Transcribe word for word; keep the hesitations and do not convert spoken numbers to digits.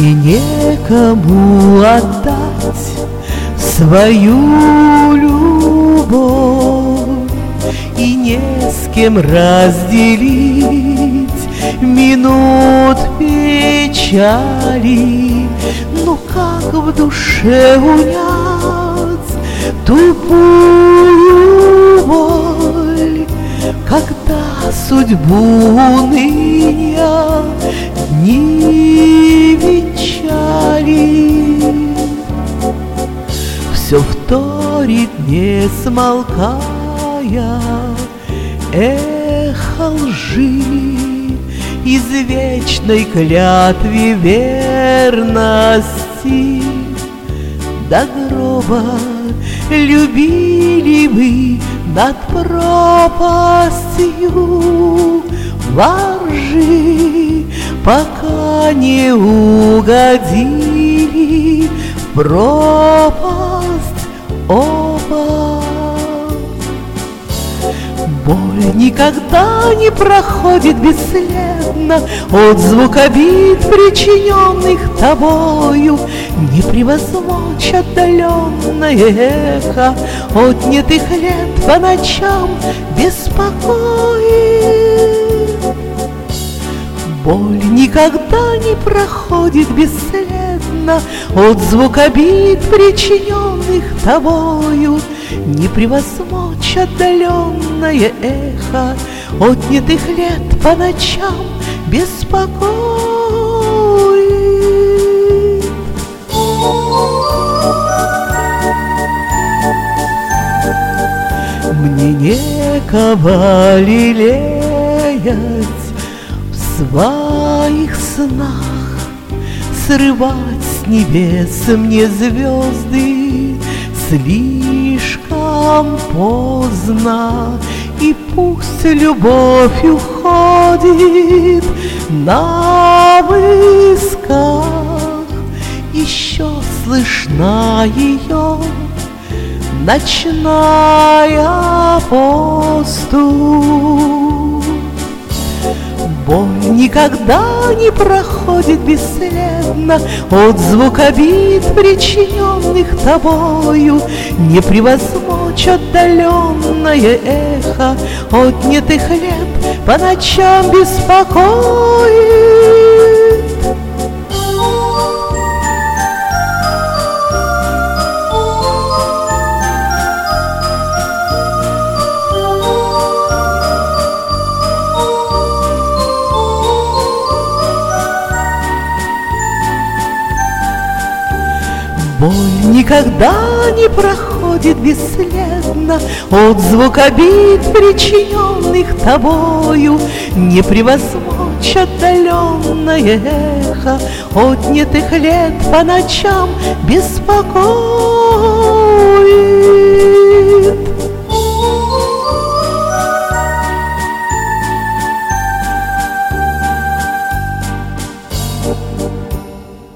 Мне некому отдать свою любовь, и не с кем разделить минут печали. Ну как в душе унять тупую боль, когда судьбу уныния дни венчали? Все вторит, не смолкая, эхо лжи, из вечной клятве верности до гроба любили мы над пропастью во ржи, пока не угодили в пропасть оба. Боль никогда не проходит бесследно, отзвук обид, причиненных тобою, не превозмочь отдаленное эхо отнятых лет по ночам беспокоит. Боль никогда не проходит бесследно, отзвук обид, причиненных тобою, не превозмочь отдаленное эхо отнятых лет по ночам беспокоит. Мне некого лелеять в своих снах, срывать с небес мне звезды слишком поздно, и пусть любовь уходит на высках, еще слышна ее ночная поступь. Боль никогда не проходит бесследно, отзвук обид, причиненных тобою, не превозмочь отдаленное эхо отнятых лет по ночам беспокоит. Боль никогда не проходит бесследно, отзвук обид, причиненных тобою, не превозмочь отдаленное эхо отнятых лет по ночам беспокоит.